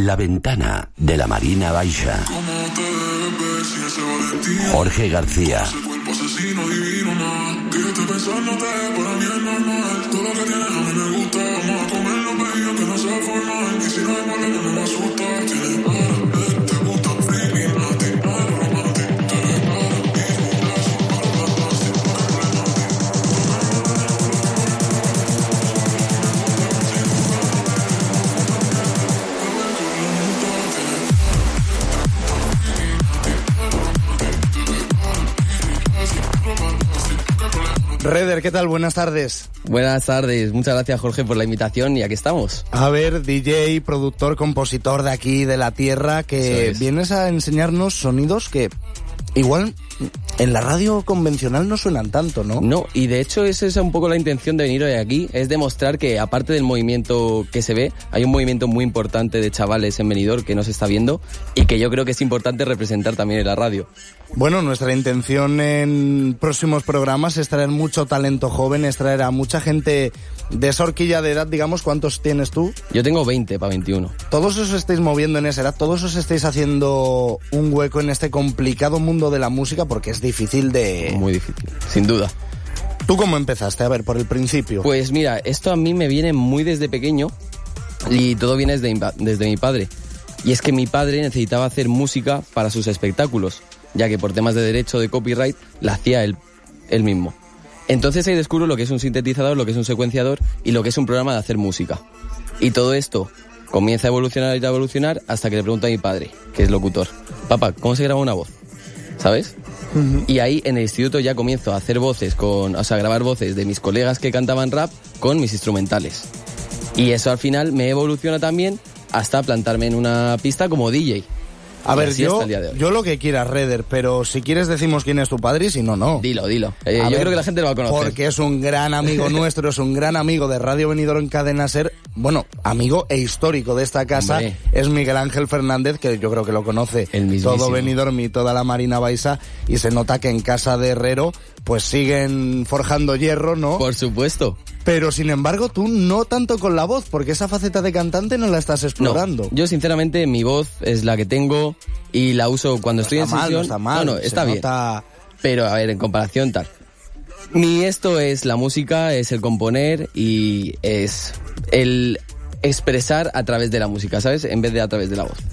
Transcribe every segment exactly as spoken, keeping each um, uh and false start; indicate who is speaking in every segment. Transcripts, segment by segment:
Speaker 1: La ventana de la Marina Baixa. Jorge García.
Speaker 2: Reder, ¿qué tal? Buenas tardes.
Speaker 3: Buenas tardes, muchas gracias Jorge por la invitación y aquí estamos.
Speaker 2: A ver, D J, productor, compositor de aquí, de la tierra, que es. Vienes a enseñarnos sonidos que igual en la radio convencional no suenan tanto, ¿no?
Speaker 3: No, y de hecho esa es un poco la intención de venir hoy aquí, es demostrar que aparte del movimiento que se ve, hay un movimiento muy importante de chavales en Benidorm que no se está viendo y que yo creo que es importante representar también en la radio.
Speaker 2: Bueno, nuestra intención en próximos programas es traer mucho talento joven, es traer a mucha gente de esa horquilla de edad, digamos. ¿Cuántos tienes tú?
Speaker 3: Yo tengo veinte para veintiuno.
Speaker 2: Todos os estáis moviendo en esa edad, todos os estáis haciendo un hueco en este complicado mundo de la música porque es difícil de...
Speaker 3: Muy difícil, sin duda.
Speaker 2: ¿Tú cómo empezaste? A ver, por el principio.
Speaker 3: Pues mira, esto a mí me viene muy desde pequeño y todo viene desde, desde mi padre. Y es que mi padre necesitaba hacer música para sus espectáculos, ya que por temas de derecho de copyright la hacía él, él mismo. Entonces ahí descubro lo que es un sintetizador, lo que es un secuenciador y lo que es un programa de hacer música. Y todo esto comienza a evolucionar y a evolucionar hasta que le pregunto a mi padre, que es locutor: papá, ¿cómo se graba una voz? ¿Sabes? Uh-huh. Y ahí en el instituto ya comienzo a hacer voces, con, o sea, a grabar voces de mis colegas que cantaban rap con mis instrumentales. Y eso al final me evoluciona también hasta plantarme en una pista como D J.
Speaker 2: A ver, yo, yo lo que quieras, Reder, pero si quieres decimos quién es tu padre y si no, no.
Speaker 3: Dilo, dilo. Eh, yo ver, creo que la gente lo va a conocer.
Speaker 2: Porque es un gran amigo nuestro, es un gran amigo de Radio Benidorm en Cadena Ser. Bueno, amigo e histórico de esta casa. Hombre. Es Miguel Ángel Fernández, que yo creo que lo conoce todo Benidorm y toda la Marina Baixa. Y se nota que en casa de Herrero pues siguen forjando hierro, ¿no?
Speaker 3: Por supuesto.
Speaker 2: Pero sin embargo tú no tanto con la voz, porque esa faceta de cantante no la estás explorando.
Speaker 3: No, yo sinceramente mi voz es la que tengo y la uso cuando
Speaker 2: no
Speaker 3: estoy en
Speaker 2: mal,
Speaker 3: sesión.
Speaker 2: No está mal,
Speaker 3: no, no, está bien.
Speaker 2: Nota...
Speaker 3: Pero a ver, en comparación tal. Mi esto es la música, es el componer y es el expresar a través de la música, ¿sabes? En vez de a través de la voz.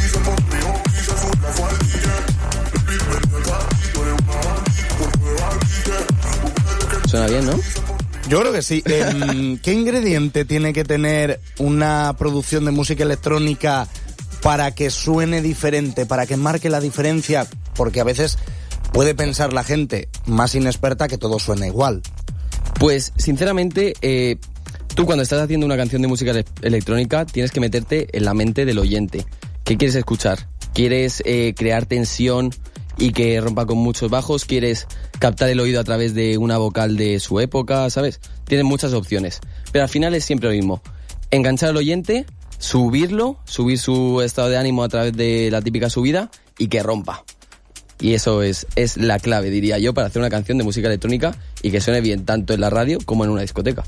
Speaker 3: Suena bien, ¿no?
Speaker 2: Yo creo que sí. Eh, ¿Qué ingrediente tiene que tener una producción de música electrónica para que suene diferente, para que marque la diferencia? Porque a veces puede pensar la gente más inexperta que todo suena igual.
Speaker 3: Pues, sinceramente, eh, tú cuando estás haciendo una canción de música ele- electrónica tienes que meterte en la mente del oyente. ¿Qué quieres escuchar? ¿Quieres eh, crear tensión y que rompa con muchos bajos? ¿Quieres captar el oído a través de una vocal de su época? ¿Sabes? Tienes muchas opciones. Pero al final es siempre lo mismo. Enganchar al oyente, subirlo, subir su estado de ánimo a través de la típica subida y que rompa. Y eso es, es la clave, diría yo, para hacer una canción de música electrónica y que suene bien tanto en la radio como en una discoteca.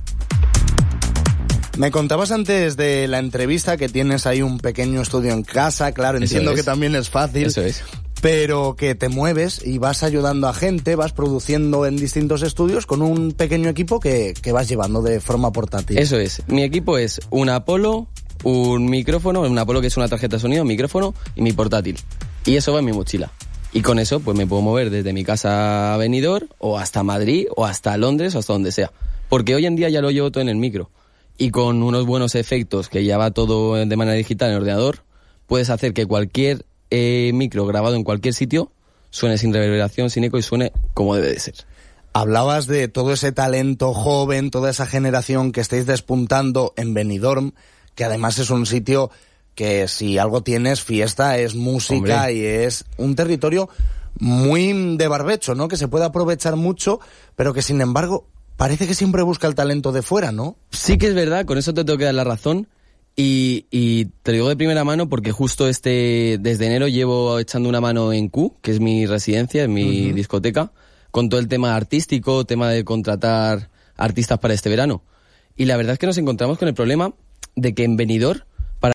Speaker 2: Me contabas antes de la entrevista que tienes ahí un pequeño estudio en casa, claro, entiendo que también es fácil.
Speaker 3: Eso es.
Speaker 2: Pero que te mueves y vas ayudando a gente, vas produciendo en distintos estudios con un pequeño equipo que, que vas llevando de forma portátil.
Speaker 3: Eso es. Mi equipo es un Apollo, un micrófono, un Apollo que es una tarjeta de sonido, un micrófono y mi portátil. Y eso va en mi mochila. Y con eso pues me puedo mover desde mi casa a Benidorm o hasta Madrid o hasta Londres o hasta donde sea. Porque hoy en día ya lo llevo todo en el micro. Y con unos buenos efectos que ya va todo de manera digital en el ordenador, puedes hacer que cualquier eh, micro grabado en cualquier sitio suene sin reverberación, sin eco y suene como debe de ser.
Speaker 2: Hablabas de todo ese talento joven, toda esa generación que estáis despuntando en Benidorm, que además es un sitio que si algo tiene es fiesta, es música. Hombre. Y es un territorio muy de barbecho, ¿no? Que se puede aprovechar mucho, pero que sin embargo parece que siempre busca el talento de fuera, ¿no?
Speaker 3: Sí que es verdad, con eso te tengo que dar la razón. Y, y te lo digo de primera mano porque justo este desde enero llevo echando una mano en Q, que es mi residencia, es mi uh-huh. discoteca, con todo el tema artístico, tema de contratar artistas para este verano. Y la verdad es que nos encontramos con el problema de que en Benidorm